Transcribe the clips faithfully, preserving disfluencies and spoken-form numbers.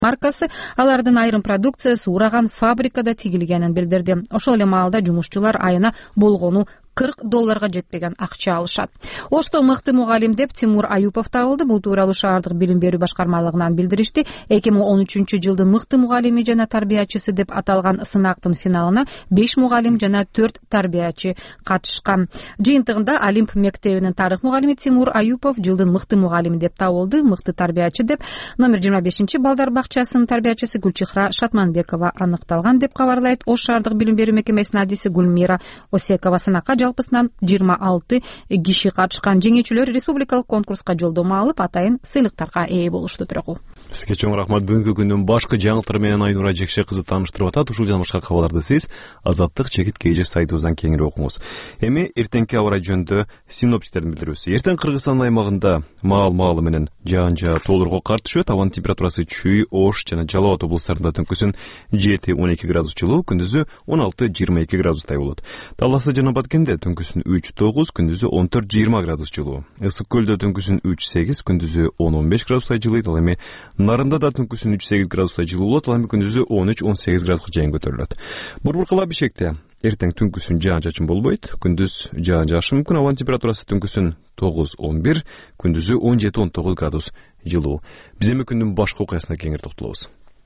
маркасы, алардын айрым продукциясы ураган фабрикада тигилгенин билдирди. Ошол эле маалда жумушчулар айына болгону кырк долларга жетпеген акча алышат. Ошто мыкты мугалим деп Тимур Аюпов табылды. Бул тууралуу шаардык билим берүү башкармалыгынан билдиришти. эки миң он үчүнчү жылдын мыкты мугалими жана тарбиячысы деп аталган сынактын финалына беш мугалим жана төрт тарбиячы катышкан. Жыйынтыгында Олимп мектебинин тарых мугалими Тимур Аюпов жылдын мыкты мугалими деп табылды. Мыкты тарбиячы деп номер жыйырма бешинчи балдар бакчасынын тарбиячысы Гүлчихра Шатманбекова аныкталган деп кабарлайт Ош шаардык билим берүү мекемесинин адиси Гүлмира Осекова. Сынакка жалпысынан жыйырма алты киши катышкан. Жеңүүчүлөр республикалык конкурска жолдомо алып, атайын сыйлыктарга ээ болушту. Тургул. Сизге чоң рахмат. Бүгүнкү күндүн башкы жаңылыктары менен Айнура Жекше кызы тааныштырып атат. Ушул жана башка кабарларды сиз Азаттык чекит кж сайтыбыздан кеңири окуңуз. Эми эртеңки аба ырайы жөнүндө синоптиктердин билдирүүсү. Эртең Кыргызстан аймагында маал-маалы менен жаан-жаа тоолорго кар түшөт. Абанын температурасы Чүй, Ош жана Жалал Абад облустарында түнкүсүн жети он эки градус жылуу, күндүзү он алты жыйырма эки градустай болот. Таласы жана Баткенде түнкүсүн үч тогуз, күндүзү он төрт жыйырма градус жылуу. Ысык көлдө түнкүсүн үч сегиз, күндүзү он он беш градустай жылыйт. Ал эми Нарында да түнкүсүн үч сегиз градустай жылуу болот. Ал эми күндүзү он үч он сегиз градуска чейин көтөрүлөт. Борборкала Бишкекте эртең түнкүсүн жаан-чачын болбойт, күндүз жаан-жашы мүмкүн. Абанын температурасы түнкүсүн тогуз он бир, күндүзү он жети он тогуз градус жылуу. Биз эми күндүн башка окуясына кеңири токтолобуз.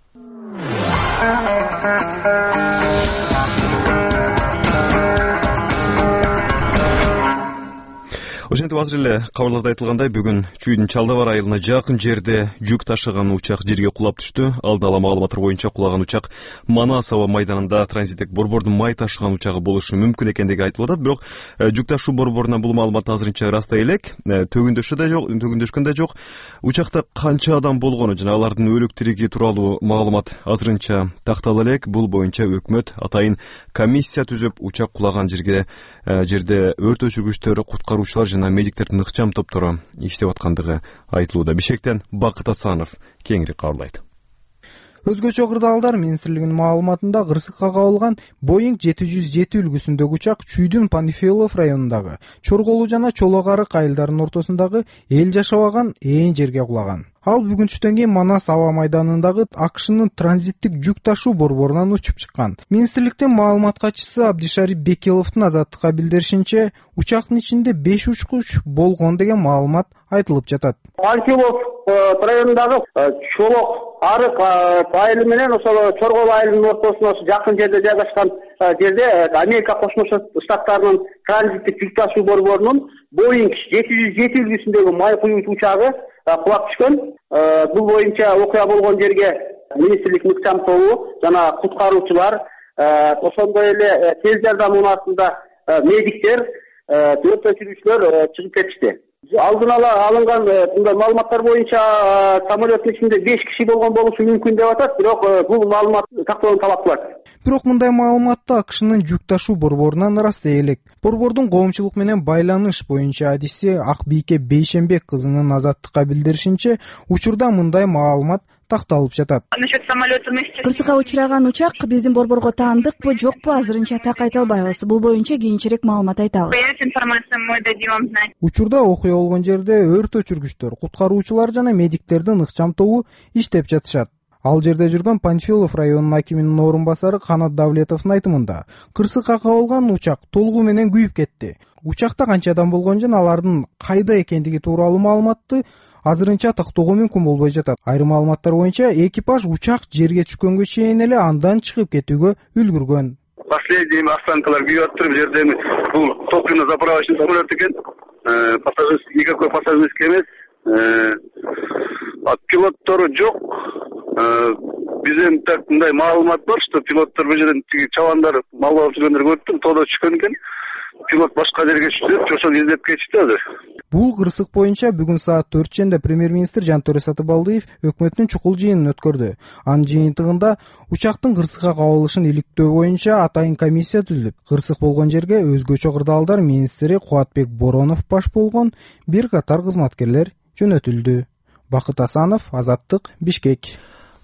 Ошентип азыр эле кабарларда айтылгандай, бүгүн Чүйдүн Чалдабар айылына жакын жерде жүк ташыган учак жерге кулап түштү. Алдын ала маалыматтар боюнча кулаган учак Манас аба майданында транзиттик борбордун май ташыган учагы болушу мүмкүн экендиги айтылып атат. Бирок жүк ташуу борборунан бул маалымат азырынча ырастай элек. Төгүндөшү да жок, төгүндөшкөн да жок. Учакта канча адам болгону жана алардын өлүк тириги тууралуу маалымат азырынча тактала элек. Бул боюнча өкмөт атайын комиссия түзүп, учак кулаган жерге жерде өрт өчүргүчтөр, куткаруучулар жана медиктердин ыкчам топтору иштеп аткандыгы айтылууда. Бишкектен Бакыт Асанов кеңири кабарлайт. Өзгөчө кырдаалдар министрлигинин маалыматында кырсыкка кабылган Боинг жети жүз жети үлгүсүндөгү учак Чүйдүн Панфилов районундагы Чорголуу жана Чолок арык айылдарынын ортосундагы эл жашабаган ээн жерге кулаган. Ал бүгүн түштөн кийин Манас аба майданындагы АКШнын транзиттик жүк ташуу борборунан учуп чыккан. Министрликтин маалымат катчысы Абдишарип Бекиловдун Азаттыкка билдиришинче, учактын ичинде беш учкуч болгон деген маалымат айтылып жатат. Панфилов районундагы Чолок арык айылы менен ошол Чорголуу айылынын ортосуна жакын жерде жайгашкан жерде Америка Кошмо Штаттарынын транзиттик жүк ташуу борборунун Боинг жети жүз жети үлгүсүндөгү май куюучу учагы кулап түшкөн. Бул боюнча окуя болгон жерге министрликтин ыкчам тобу жана куткаруучулар, ошондой эле тез жардам унаасында медиктер, өрт өчүрүүчүлөр чыгып кетишти. Алдын ала алынган мындай маалыматтар боюнча самолеттин ичинде беш киши болгон болушу мүмкүн деп атат, бирок бул маалымат тактоону талап кылат. Бирок мындай маалыматты АКШнын жүк ташуу борборунан ырастай элек. Борбордун коомчулук менен байланыш боюнча адиси Акбийке Бейшембек кызынын Азаттыкка билдиришинче, учурда мындай маалымат такталып жатат. Кырсыкка учураган учак биздин борборго таандыкпы, жокпу азырынча так айта албайбыз. Бул боюнча кийинчерээк маалымат айтабыз. Учурда окуя болгон жерде өрт өчүргүчтөр, куткаруучулар жана медиктердин ыкчам тобу иштеп жатышат. Ал жерде жүргөн Панфилов районунун акиминин орун басары Канат Давлетовдун айтымында, кырсыкка кабылган учак толугу менен күйүп кетти. Учакта канча адам болгон жана алардын кайда экендиги тууралуу маалыматты азырынча тактоого мүмкүн болбой жатат. Айрым маалыматтар боюнча экипаж учак жерге түшкөнгө чейин эле андан чыгып кетүүгө үлгүргөн. Последний останкалар күйүп атыр. Бул жерде бул топливно-заправочный самолет экен. Пассажирский, никакой пассажирский эмес. Пилоттору жок. Бизден так мындай маалымат бар, что пилоттор бул жерден тиги чабандар мал алып жүргөндөрдү көрдүм, тоодо түшкөн экен. Пилот башка жерге түшүп, ошону издеп кетишти азыр. Бул кырсык боюнча бүгүн саат төрт чейинде премьер-министр Жантөре Сатыбалдиев өкмөттүн чукул жыйынын өткөрдү. Анын жыйынтыгында учактын кырсыкка кабылышын иликтөө боюнча атайын комиссия түзүлүп, кырсык болгон жерге өзгөчө кырдаалдар министри Кубатбек Боронов баш болгон бир катар кызматкерлер жөнөтүлдү. Бакыт Асанов, Азаттык, Бишкек.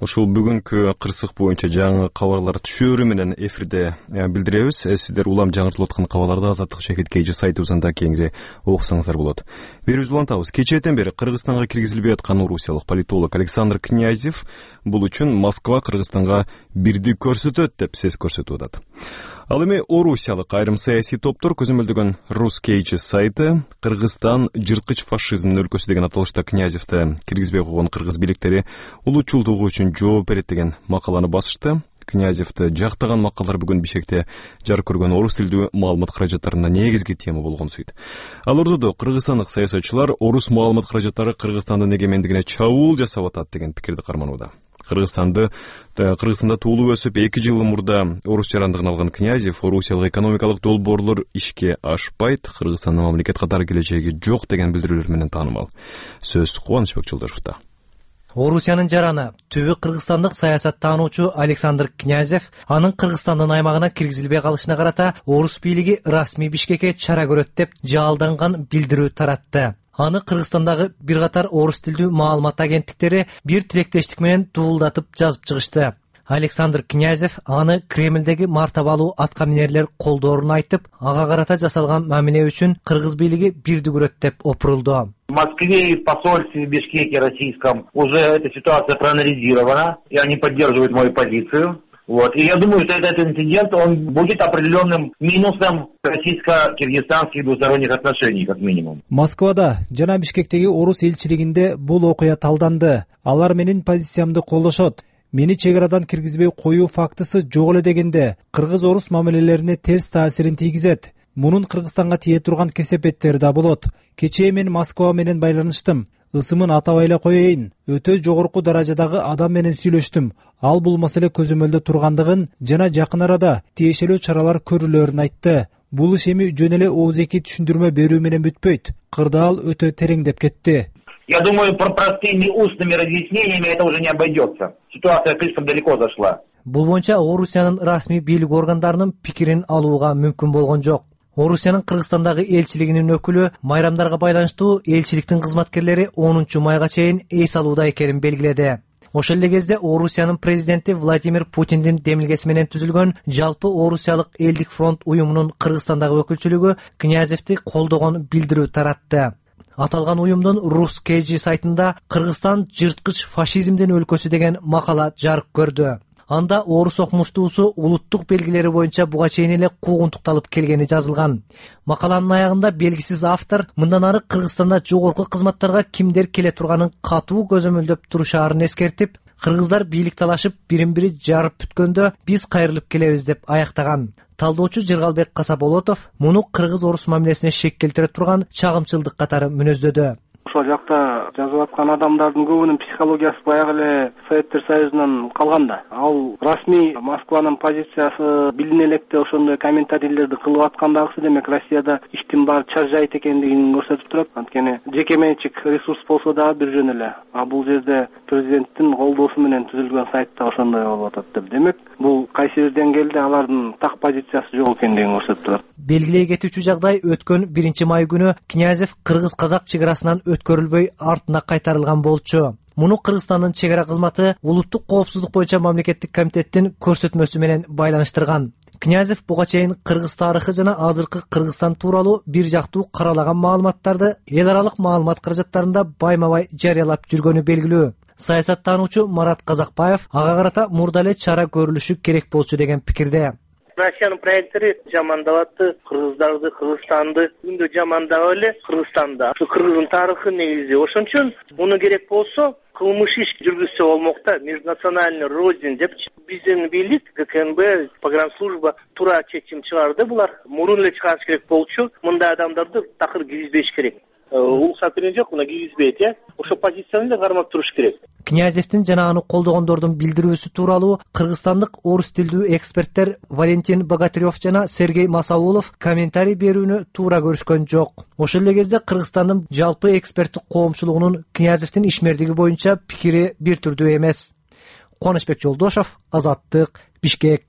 Ушул бүгүнкү кырсык боюнча жаңы кабарлар түшөөрү менен эфирде билдиребиз. Сиздер улам жаңыртылып аткан кабарларды Азаттык чекит кей сайтыбызда кеңири окусаңыздар болот. Берүүбүз улантабыз. Кечээден бери Кыргызстанга киргизилбей аткан орусиялык политолог Александр Князев бул үчүн Москва Кыргызстанга бирди көрсөтөт деп сес көрсөтүп атат. Ал эми орусиялык айрым саясий топтор көзөмөлдөгөн Ruskej сайты Кыргызстан жырткыч фашизмдин өлкөсү деген аталышта Князевди киргизбей койгон кыргыз бийликтери улуучулдугу үчүн жооп берет деген макаланы басышты. Князевди жактаган макалдар бүгүн Бишкекте жарык көргөн орус тилдүү маалымат каражаттарына негизги тема болгон сүйт. Ал ордодо кыргызстандык саясатчылар орус маалымат каражаттары Кыргызстандын эгемендигине чабуул жасап атат деген пикирди карманууда. Кыргызстанды Кыргызстанда туулуп өсүп эки жыл мурда орус жарандыгын алган Князев орусиялык экономикалык долбоорлор ишке ашпайт, Кыргызстандын мамлекет катары келечеги жок деген билдирүүлөр менен таанымал. Сөз Кубанычбек Жолдошовдо. Орусиянын жараны түбү кыргызстандык саясаттануучу Александр Князев анын Кыргызстандын аймагына киргизилбей калышына карата орус бийлиги расмий Бишкекке чара көрөт деп жалданган билдирүү таратты. Аны Кыргызстандагы бир катар орус тилдүү маалымат агенттиктери бир тилектештик менен дуулдатып жазып чыгышты. Александр Князев аны Кремлдеги мартабалуу аткаминерлер колдоорун айтып, ага карата жасалган мамиле үчүн кыргыз бийлиги бирди көрөт деп опурулду. В Москве и в посольстве в Бишкеке российском уже эта ситуация проанализирована, и они поддерживают мою позицию. Вот. И я думаю, что этот инцидент, он будет определенным минусом российско-киргизстанских двусторонних отношений, как минимум. Москвада жана Бишкектеги орус элчилигинде бул окуя талданды. Алар менин позициямды колдошот. Мени чек арадан киргизбей коюу фактысы жок эле дегенде кыргыз-орус мамилелерине терс таасирин тийгизет. Мунун Кыргызстанга тие турган кесепеттери да болот. Кечээ мен Москва менен байланыштым. Ысымын атабай эле коеюн. Өтө жогорку даражадагы адам менен сүйлөштүм. Ал бул маселе көзөмөлдө тургандыгын жана жакын арада тиешелүү чаралар көрүлөрүн айтты. Бул иш эми жөн эле оозеки түшүндүрмө берүү менен бүтпөйт. Кырдаал өтө тереңдеп кетти. Я думаю, про простыми устными разъяснениями это уже не обойдется. Ситуация слишком далеко зашла. Бул боюнча Орусиянын расмий бийлик органдарынын пикирин алууга мүмкүн болгон жок. Орусиянын Кыргызстандагы элчилигинин өкүлү майрамдарга байланыштуу элчиликтин кызматкерлери онунчу майга чейин эс алууда экенин белгиледи. Ошол эле кезде Орусиянын президенти Владимир Путиндин демилгеси менен түзүлгөн жалпы Орусиялык элдик фронт уюмунун Кыргызстандагы өкүлчүлүгү Князевди колдогон билдирүү таратты. Аталган уюмдун Ruskej сайтында Кыргызстан жырткыч фашизмдин өлкөсү деген макала жарык көрдү. Анда орус окумуштуусу улуттук белгилери боюнча буга чейин эле куугунтукталып келгени жазылган. Макаланын аягында белгисиз автор мындан ары Кыргызстанда жогорку кызматтарга кимдер келе турганын катуу көзөмөлдөп турушаарын эскертип, кыргыздар бийлик талашып бирин-бири жарып бүткөндө биз кайрылып келебиз деп аяктаган. Талдоочу Жыргалбек Касаболотов муну кыргыз-орус мамилесине шек келтире турган чагымчылдык катары мүнөздөдү. Ошол жакта жазып аткан адамдардын көбүнүн психологиясы баягы эле Советтер Союзунан калган да. Ал расмий Москванын позициясы билине электе ошондой комментарийлерди кылып аткандагысы демек Россияда иштин баары чаржайт экендигин көрсөтүп турат. Анткени жеке менчик ресурс болсо дагы бир жөн эле. А бул жерде президенттин колдоосу менен түзүлгөн сайтта ошондой болуп атат деп. Демек бул кайсы бир деңгээлде алардын так позициясы жок экендигин көрсөтүп турат. Белгилей кетүүчү жагдай өткөн биринчи май күнү Князев кыргыз-казак чек арасынан өткөрүлбөй артына кайтарылган болчу. Муну Кыргызстандын чек ара кызматы улуттук коопсуздук боюнча мамлекеттик комитеттин көрсөтмөсү менен байланыштырган. Князев буга чейин кыргыз тарыхы жана азыркы Кыргызстан тууралуу бир жактуу каралаган маалыматтарды эл аралык маалымат каражаттарында байма-бай жарыялап жүргөнү белгилүү. Саясаттануучу Марат Казакбаев ага карата мурда эле чара көрүлүшү керек болчу деген пикирде. Россиянын проекттери жамандап атты кыргыздарды, Кыргызстанды. Күндө жамандап эле Кыргызстанда. Ушу кыргыздын тарыхы негизи. Ошон үчүн муну керек болсо кылмыш иш жүргүзсө болмок да, межнациональный рознь деп. Биздин бийлик ГКНБ, погранслужба туура чечим чыгарды. Булар мурун эле чыгарыш керек болчу. Мындай адамдарды такыр киргизбеш керек. Уруксат берген жок, муну киргизбейт, э. Ошо позицияны да кармап туруш керек. Князевдин жана аны колдогондордун билдирүүсү тууралуу кыргызстандык орус тилдүү эксперттер Валентин Богатырев жана Сергей Масаулов комментарий берүүнү туура көрүшкөн жок. Ошол эле кезде Кыргызстандын жалпы эксперттик коомчулугунун Князевдин ишмердиги боюнча пикири бир түрдүү эмес. Кубанычбек Жолдошов, Азаттык, Бишкек.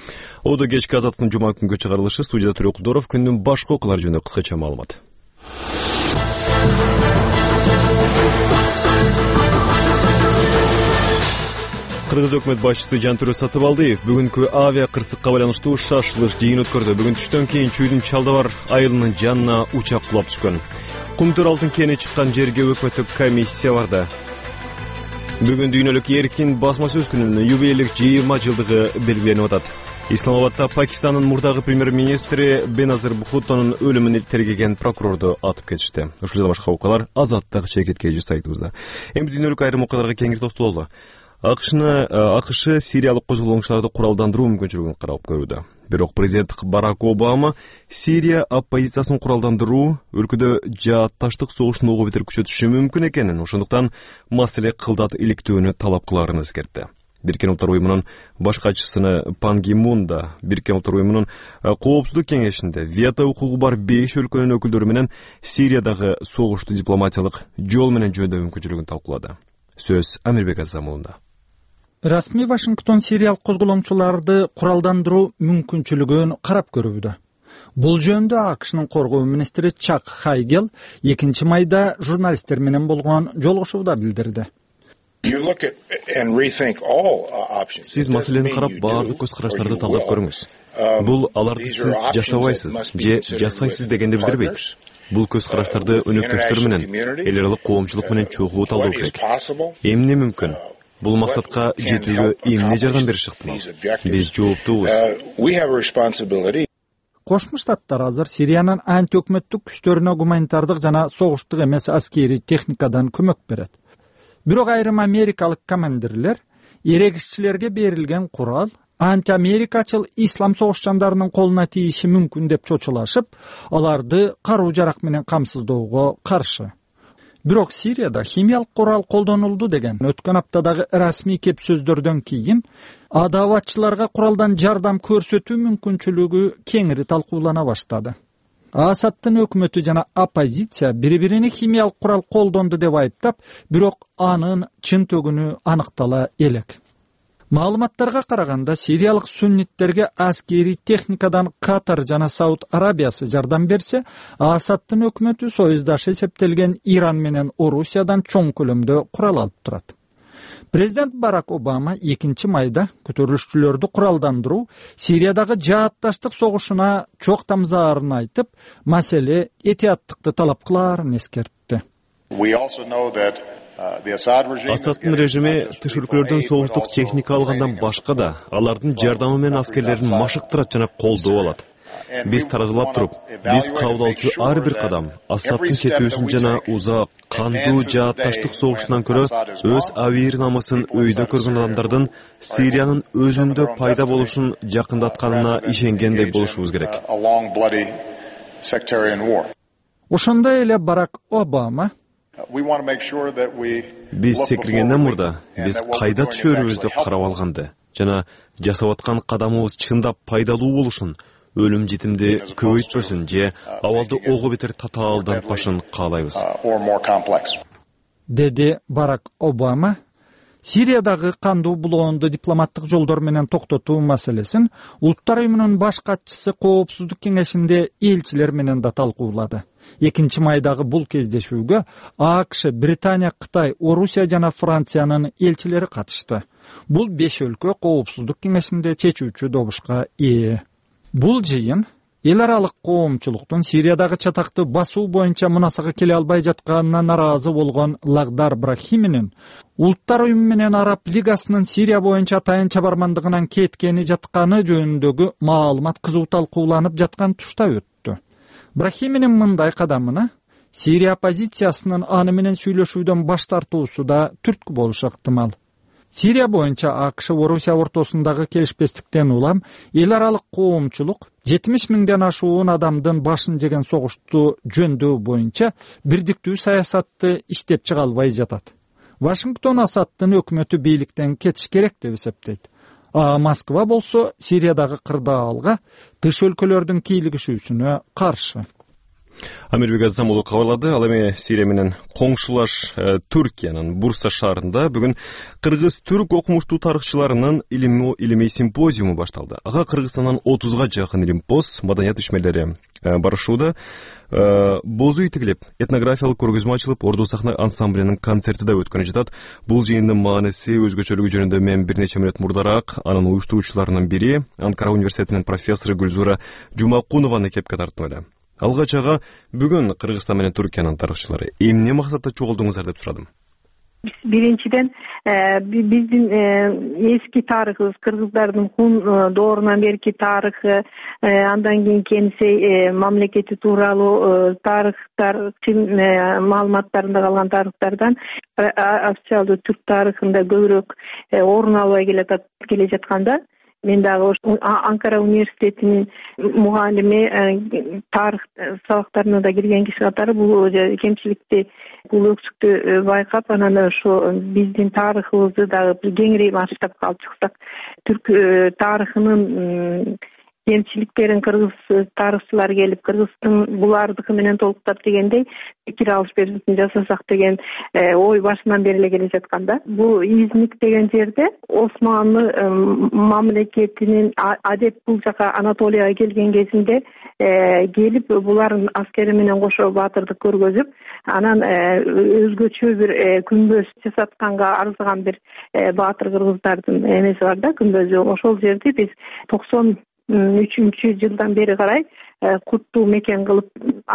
Оду кечки Азаттыктын жума күнгө чыгарылышы. Студияда Төрө Кулдоров. Күндүн башка окуулары жөнүндө кыскача маалымат. Кыргыз өкмөт башчысы Жантүрө Сатыбалдиев бүгүнкү авиа кырсыкка байланыштуу шашылыш жыйын өткөрдү. Бүгүн түштөн кийин Чүйдүн Чалдабар айылынын жанына учак кулап түшкөн. Кумтөр алтын кени чыккан жерге өкмөттүк комиссия барды. Бүгүн дүйнөлүк эркин басма сөз күнүнүн юбилейлик жыйырма жылдыгы белгиленип атат. Исламабадта Пакистандын мурдагы премьер-министри Беназир Бхуттонун өлүмүн тергеген прокурорду атып кетишти. Ушул жана башка окуялар Азаттык чекит кежи сайтыбызда. Эми дүйнөлүк айрым окуяларга кеңири токтололу. АКШны АКШ Сириялык козголоңчуларды куралдандыруу мүмкүнчүлүгүн карап көрүүдө. Бирок президент Барак Обама Сирия оппозициясын куралдандыруу өлкөдө жаатташтык согуштун ого бетер күчөтүшү мүмкүн экенин, ошондуктан маселе кылдат иликтөөнү талап кыларын эскертти. Бириккен Улуттар уюмунун баш катчысыны Пан Ги Мун да Бириккен Улуттар уюмунун коопсуздук кеңешинде вето укугу бар беш өлкөнүн өкүлдөрү менен Сириядагы согушту дипломатиялык жол менен жөндөй мүмкүнчүлүгүн талкуулады. Сөз Амирбек Азамулунда. Расмий Вашингтон сириялык козголоңчуларды куралдандыруу мүмкүнчүлүгүн карап көрүүдө. Бул жөнүндө АКШнын коргоо министри Чак Хайгел экинчи майда журналисттер менен болгон жолугушууда билдирди. Сиз маселени карап, баардык көз караштарды талдап көрүңүз. Бул аларды сиз жасабайсыз же жасайсыз дегенди билдирбейт. Бул көз караштарды өнөктөштөр менен, эл аралык коомчулук менен чогуу талдоо керек. Эмне мүмкүн? Бул максатка жетүүгө эмне жардам бериши ыктымал? Биз жооптубуз. Кошмо Штаттар азыр Сириянын анти өкмөттүк күчтөрүнө гуманитардык жана согуштук эмес аскерий техникадан көмөк берет. Бирок айрым америкалык командирлер эрегишчилерге берилген курал анти-америкачыл ислам согушчандарынын колуна тийиши мүмкүн деп чочулашып, аларды каруу жарак менен камсыздоого каршы. Бирок Сирияда химиялык курал колдонулду деген өткөн аптадагы расмий кеп сөздөрдөн кийин адабатчыларга куралдан жардам көрсөтүү мүмкүнчүлүгү кеңири талкуулана баштады. Асадтын өкмөтү жана оппозиция бири-бирине химиялык курал колдонду деп айыптап, бирок анын чын төгүнү аныктала элек. Маалыматтарга караганда сириялык сунниттерге аскерий техникадан Катар жана Сауд Арабиясы жардам берсе, Асадтын өкмөтү союздашы эсептелген Иран менен Орусиядан чоң көлөмдө курал алып турат. Президент Барак Обама экинчи майда көтөрүлүшчүлөрдү куралдандыруу Сириядагы жаатташтык согушуна чок тамзаарын айтып, маселе этияттыкты талап кылаарын эскертти. Асадтын режими тыш өлкөлөрдөн согуштук техника алгандан башка да алардын жардамы менен аскерлерин машыктырат жана колдоп алат. Биз таразалап туруп, биз кабыл алчу ар бир кадам Асадтын кетүүсүн жана узак, кандуу жаатташтык согушунан көрө өз авир намысын өйдө көргөн адамдардын Сириянын өзүндө пайда болушун жакындатканына ишенгендей болушубуз керек. Ошондой эле Барак Обама биз секиргенден мурда биз кайда түшөрүбүздү карап алганды жана жасап аткан кадамыбыз чындап пайдалуу болушун, өлүм житимди көбөйтпөсүн же абалды ого бетер татаалдантпашын каалайбыз, деди Барак Обама. Сириядагы кандуу булоонду дипломаттык жолдор менен токтотуу маселесин Улуттар уюмунун баш катчысы коопсуздук кеңешинде элчилер менен да талкуулады. Экинчи майдагы бул кездешүүгө АКШ, Британия, Кытай, Орусия жана Франциянын элчилери катышты. Бул беш өлкө коопсуздук кеңешинде чечүүчү добушка ээ. Бул жыйын эл аралык коомчулуктун Сириядагы чатакты басуу боюнча мунасага келе албай жатканына наразы болгон Лагдар Брахиминин Улуттар уюму менен Араб лигасынын Сирия боюнча атайын чабармандыгынан кеткени жатканы жөнүндөгү маалымат кызуу талкууланып жаткан тушта өттү. Брахиминин мындай кадамына Сирия оппозициясынын аны менен сүйлөшүүдөн баш тартуусу да түрткү болушу ыктымал. Сирия боюнча АКШ Орусия ортосундагы келишпестиктен улам эл аралык коомчулук жетимиш миңден ашуун адамдын башын жеген согушту жөндөө боюнча бирдиктүү саясатты иштеп чыга албай жатат. Вашингтон Асадтын өкмөтү бийликтен кетиш керек деп эсептейт. А Москва болсо Сириядагы кырдаалга тыш өлкөлөрдүн кийлигишүүсүнө каршы. Амирбек Азам улу кабарлады. Ал эми Сирия менен коңшулаш Түркиянын Бурса шаарында бүгүн кыргыз-түрк окумуштуу тарыхчыларынын илимий симпозиуму башталды. Ага Кыргызстандан отузга жакын илимпоз, маданият ишмерлери барышууда. Бозу итигилип, этнографиялык көргөзмө ачылып, Орду сахна ансамблинин концерти да өткөнү жатат. Бул жыйындын мааниси, өзгөчөлүгү жөнүндө мен бир нече мүнөт мурдараак анын уюштуруучуларынын бири, Анкара университетинин профессору Гүлзура Жумакунованы кепке тарттым эле. Алгач ага бүгүн Кыргызстан менен Түркиянын тарыхчылары эмне максатта чогулдуңуздар деп сурадым. Биринчиден биздин эски тарыхыбыз, кыргыздардын хун доорунан берки тарыхы, андан кийин Кенсей мамлекети тууралуу тарыхтар, маалыматтарында калган тарыхтардан официалдуу түрк тарыхында көбүрөөк орун албай келе жатканда, мен дагы Анкара университетинин мугалими, тарых сабактарына да кирген киши катары бул кемчиликти, бул өксүктү байкап, анан ошо биздин тарыхыбызды дагы кеңири масштабка алып чыксак, түрк тарыхынын кемчиликтерин кыргыз тарыхчылар келип, Кыргыздын булардыкы менен толуктап дегендей пикир алыш-беришин жасасак деген ой башынан бери эле келе жатканда, бул Изник деген жерде Османлы мамлекетинин адеп бул жака Анатолияга келген кезинде келип, булардын аскери менен кошо баатырдык көргөзүп, анан өзгөчө бир күмбөз жасатканга арзыган бир баатыр кыргыздардын эмеси бар да, күмбөзү. Ошол жерди биз токсон үчүнчү жылдан бери карай куттуу мекен кылып,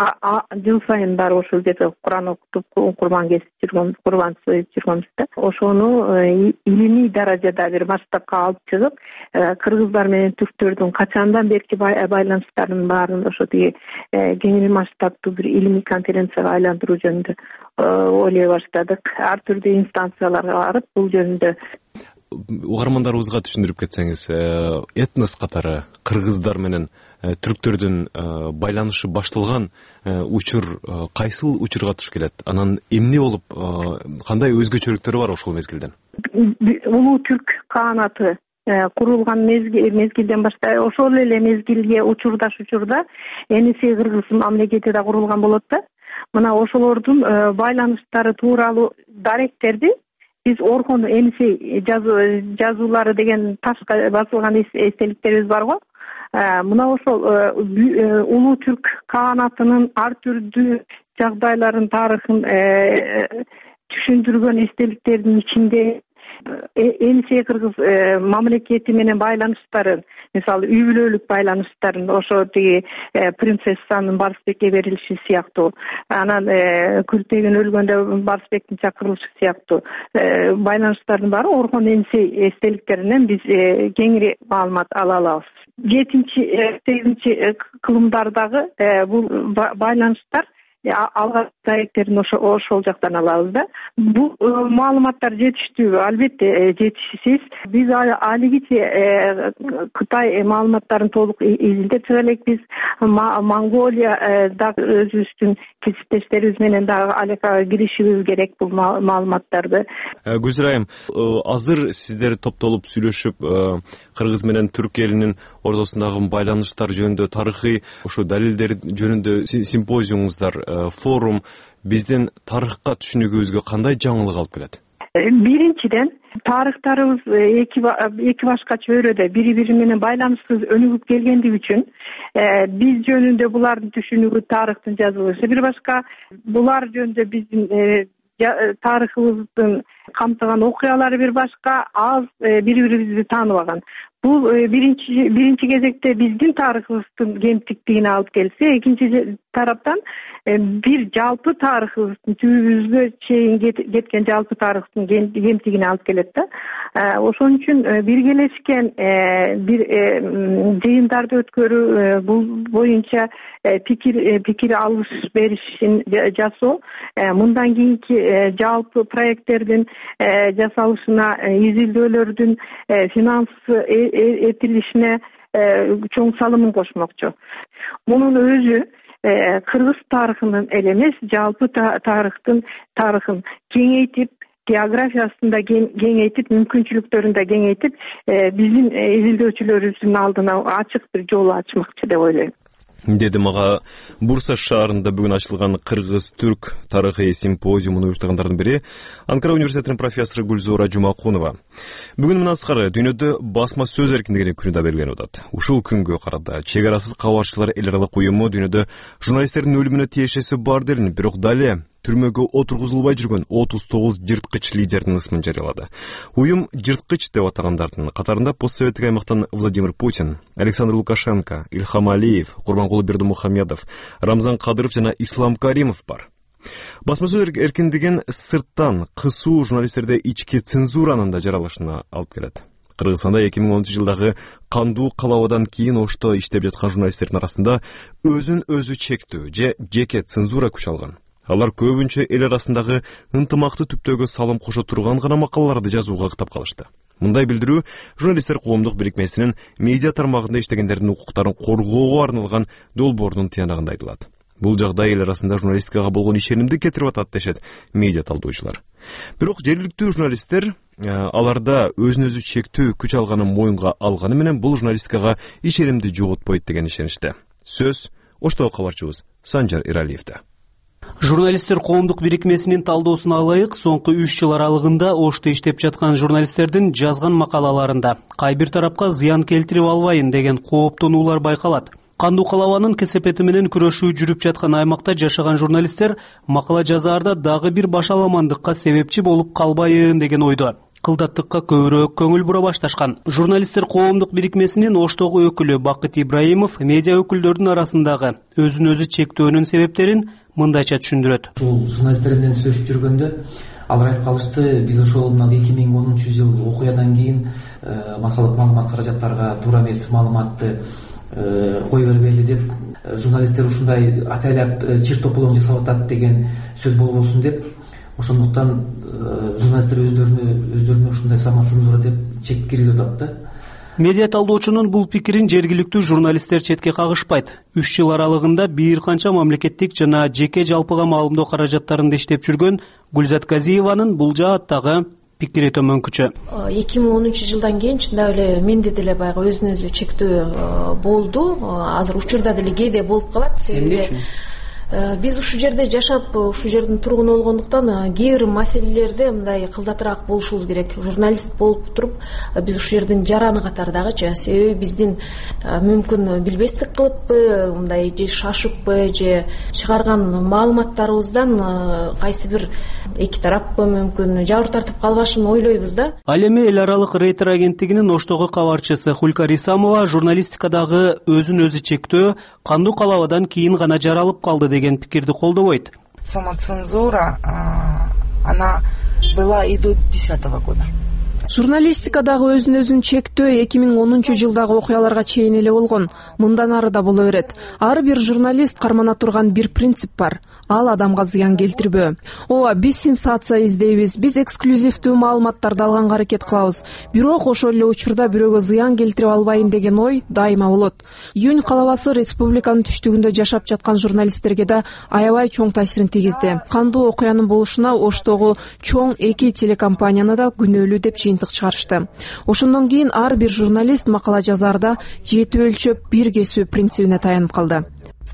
жыл сайын барып ошол жерде Куран окутуп, курбан кесип жүргөн, курбан союп жүргөнбүз да. Ошону илимий даражада бир масштабка алып чыгып, кыргыздар менен түрктөрдүн качандан берки байланыштарынын баарын ошо тиги кеңири масштабтуу бир илимий конференцияга айландыруу жөнүндө ойлой баштадык. Ар түрдүү инстанцияларга барып, бул жөнүндө угармандарыбызга түшүндүрүп кетсеңиз, этнос катары кыргыздар менен түрктөрдүн байланышы башталган учур кайсыл учурга туш келет? Анан эмне болуп, кандай өзгөчөлүктөрү бар ошол мезгилден? Улуу түрк каанаты курулган мезгилден баштай, ошол эле мезгилге учурдаш учурда Энисей кыргыз мамлекети да курулган болот да. Мына ошолордун байланыштары тууралуу даректерди биз Орхон Энисей жазуулары деген ташка басылган эстеликтерибиз бар го. Мына ошол улуу түрк каанатынын ар түрдүү жагдайларын, тарыхын түшүндүргөн эстеликтердин ичинде Энисей кыргыз мамлекети менен байланыштарын, мисалы үй бүлөлүк байланыштарын, ошо тиги принцессанын Барсбекке берилиши сыяктуу, анан Күлтегин өлгөндө Барсбектин чакырылышы сыяктуу байланыштардын баары Орхон Энисей эстеликтеринен биз кеңири маалымат ала алабыз. жетинчи сегизинчи кылымдардагы бул байланыштар алгачкы даректерин ошол жактан алабыз да. Бул маалыматтар жетиштүүбү? Албетте жетишсиз. Биз алигиче Кытай маалыматтарын толук изилдеп чыга элекпиз. Монголия дагы өзүбүздүн кесиптештерибиз менен дагы алакага киришибиз керек бул маалыматтарды. Гүлзира айым, азыр сиздер топтолуп сүйлөшүп, кыргыз менен түрк элинин ортосундагы байланыштар жөнүндө, тарыхый ошо далилдер жөнүндө симпозиумуңуздар, форум биздин тарыхка түшүнүгүбүзгө кандай жаңылык алып келет? Биринчиден, тарыхтарыбыз эки эки башка чөйрөдө бири бири менен байланышсыз өнүгүп келгендиги үчүн биз жөнүндө булардын түшүнүгү, тарыхтын жазылышы бир башка, булар жөнүндө биздин тарыхыбыздын камтыган окуялары бир башка, аз бири бирибизди тааныбаган. Бул биринчи биринчи кезекте биздин тарыхыбыздын кемтиктигине алып келсе, экинчи тараптан бир жалпы тарыхыбыздын түбүбүзгө чейин кеткен жалпы тарыхтын кемтигине алып келет да. Ошон үчүн биргелешкен бир жыйындарды өткөрүү, бул боюнча пикир пикир алыш беришин жасоо, мындан кийинки жалпы проекттердин жасалышына, изилдөөлөрдүн финансы этилишине чоң салымын кошмокчу. Мунун өзү кыргыз тарыхынын эле эмес, жалпы тарыхтын тарыхын кеңейтип, географиясын да кеңейтип, мүмкүнчүлүктөрүн да кеңейтип, биздин изилдөөчүлөрүбүздүн алдына ачык бир жол ачмакчы деп ойлойм. деди мага Бурса шаарында бүгүн ачылган кыргыз-түрк тарыхый симпозиумун уюштургандардын бири Анкара университетинин профессору Гүлзора Жумакунова. Бүгүн мындан сырткары дүйнөдө басма сөз эркиндигинин күнү да белгиленип атат. Ушул күнгө карата чек арасыз кабарчылар эл аралык уюму дүйнөдө журналисттердин өлүмүнө тиешеси бар делин, бирок дале түрмөгө отургузулбай жүргөн отуз тогуз жырткыч лидердин ысмын жарыялады. Уюм жырткыч деп атагандардын катарында постсоветтик аймактан Владимир Путин, Александр Лукашенко, Ильхам Алиев, Курбанкулу Бердымухамедов, Рамзан Кадыров жана Ислам Каримов бар. Басма сөз эркиндигин сырттан кысуу журналисттерде ички цензуранын да жаралышына алып келет. Кыргызстанда эки миң онунчу жылдагы кандуу калабадан кийин ошто иштеп жаткан журналисттердин арасында өзүн өзү чектөө же жеке цензура күч алган. Алар көбүнчө эл арасындагы ынтымакты түптөөгө салым кошо турган гана макалаларды жазууга ыктап калышты. Мындай билдирүү журналисттер коомдук бирикмесинин медиа тармагында иштегендердин укуктарын коргоого арналган долбоорунун тыянагында айтылат. Бул жагдай эл арасында журналистикага болгон ишенимди кетирип атат дешет медиа талдоочулар. Бирок жергиликтүү журналисттер аларда өзүн өзү чектөө күч алганын моюнга алганы менен бул журналистикага ишенимди жоготпойт деген ишениште. Сөз Оштогу кабарчыбыз Санжар Иралиевде. Журналисттер коомдук бирикмесинин талдоосуна ылайык, соңку үч жыл аралыгында Ошто иштеп жаткан журналисттердин жазган макалаларында кай бир тарапка зыян келтирип албайын деген кооптонуулар байкалат. Кандуу калабанын кесепети менен күрөшүү жүрүп жаткан аймакта жашаган журналисттер макала жазаарда дагы бир башаламандыкка себепчи болуп калбайын деген ойдо. Кылдаттыкка көбүрөөк көңүл бура башташкан. Журналисттер коомдук бирикмесинин Оштогу өкүлү Бакыт Ибраимов медиа өкүлдөрүнүн арасындагы өзүн өзү чектөөнүн себептерин мындайча түшүндүрөт. Бул журналисттер менен сүйлөшүп жүргөндө алар айтып калышты, биз ошол мына эки миң онунчу жыл окуядан кийин массалык маалымат каражаттарга туура эмес маалыматты кое бербейли деп журналисттер ушундай атайлап чир тополоң жасап атат деген сөз болбосун деп, ошондуктан журналисттер өздөрүнө өздөрүнө ушундай самоцензура деп чек киргизип атат да. Медиа талдоочунун бул пикирин жергиликтүү журналисттер четке кагышпайт. үч жыл аралыгында бир канча мамлекеттик жана жеке жалпыга маалымдоо каражаттарында иштеп жүргөн Гүлзат Казиеванын бул жааттагы пикири төмөнкүчө. эки миң онунчу жылдан кийин чындап эле менде деле баягы өзүн өзү чектөө болду. Азыр учурда деле кээде болуп калат. Себеби биз ушул жерде жашап, ушул жердин тургуну болгондуктан кээ бир маселелерде мындай кылдатыраак болушубуз керек. Журналист болуп туруп, биз ушул жердин жараны катардагычы. Себеби биздин мүмкүн билбестик кылыппы, мындай же шашыппы, же чыгарган маалыматтарыбыздан кайсы бир эки тараппы мүмкүн жабыр тартып калбашын ойлойбуз да. Ал эми эл аралык Рейтер агенттигинин Оштогу кабарчысы Хулька Рисамова журналистикадагы өзүн өзү чектөө кандуу калабадан кийин гана жаралып калды деген пикирди колдобойт. Самоцензура, она была и до десятого года. Журналистикадагы өзүн өзүн чектөө эки миң онунчу жылдагы окуяларга чейин эле болгон. Мындан ары да боло берет. Ар бир журналист кармана турган бир принцип бар. Ал адамга зыян келтирбөө. Ооба, биз сенсация издейбиз, биз эксклюзивдүү маалыматтарды алганга аракет кылабыз. Бирок ошол эле учурда бирөөгө зыян келтирип албайын деген ой дайыма болот. Июнь калабасы республиканын түштүгүндө жашап жаткан журналисттерге да аябай чоң таасирин тийгизди. Кандуу окуянын болушуна Оштогу чоң эки телекомпанияны да күнөөлүү деп жыйынтык чыгарышты. Ошондон кийин ар бир журналист макала жазаарда жети өлчөп бир кесүү принцибине таянып калды.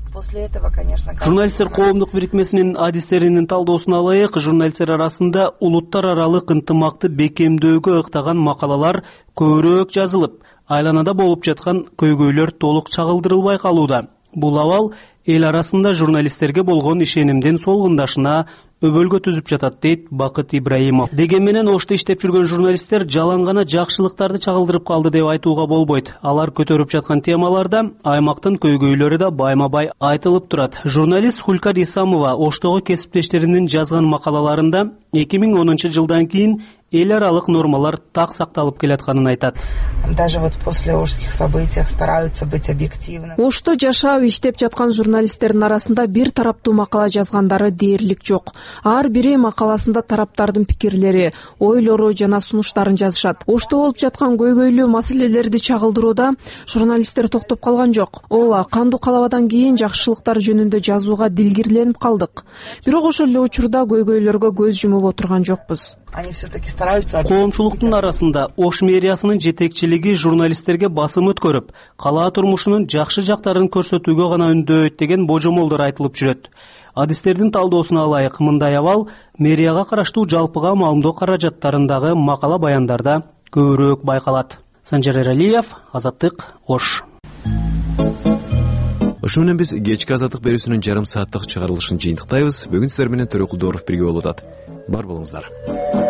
Журналисттер коомдук бирикмесинин адистеринин талдоосуна ылайык, журналисттер арасында улуттар аралык ынтымакты бекемдөөгө ыктаган макалалар көбүрөөк жазылып, айланада болуп жаткан көйгөйлөр толук чагылдырылбай калууда. Бул абал эл арасында журналисттерге болгон ишенимдин солгундашына өбөлгө түзүп жатат, дейт Бакыт Ибраимов. Деген менен Ошто иштеп жүргөн журналисттер жалаң гана жакшылыктарды чагылдырып калды деп айтууга болбойт. Алар көтөрүп жаткан темаларда аймактын көйгөйлөрү да байма-бай айтылып турат. Журналист Хулька Рисамова Оштогу кесиптештеринин жазган макалаларында эки миң онунчу жылдан кийин эл аралык нормалар так сакталып келатканын айтат. Даже вот после ошских событий стараются быть объективными. Ошто жашап иштеп жаткан журналисттердин арасында бир тараптуу макала жазгандары дээрлик жок. Ар бири макаласында тараптардын пикирлери, ойлору жана сунуштарын жазышат. Ошто болуп жаткан көйгөйлүү маселелерди чагылдырууда журналисттер токтоп калган жок. Ооба, кандуу калабадан кийин жакшылыктар жөнүндө жазууга дилгирленип калдык. Бирок ошол эле учурда көйгөйлөргө көз жумуп отурган жокпуз. Они все-таки стараются. Коомчулуктун арасында Ош мэриясынын жетекчилиги журналисттерге басым өткөрүп, кала турмушунун жакшы жактарын көрсөтүүгө гана үндөйт деген божомолдор айтылып жүрөт. Адистердин талдоосуна ылайык мындай абал мэрияга караштуу жалпыга маалымдоо каражаттарындагы макала баяндарда көбүрөөк байкалат. Санжар Эралиев, Азаттык, Ош. Ошо менен биз кечки Азаттык берүүсүнүн жарым сааттык чыгарылышын жыйынтыктайбыз. Бүгүн сиздер менен Төрөкул Дооров бирге болуп атат. Бар болуңуздар.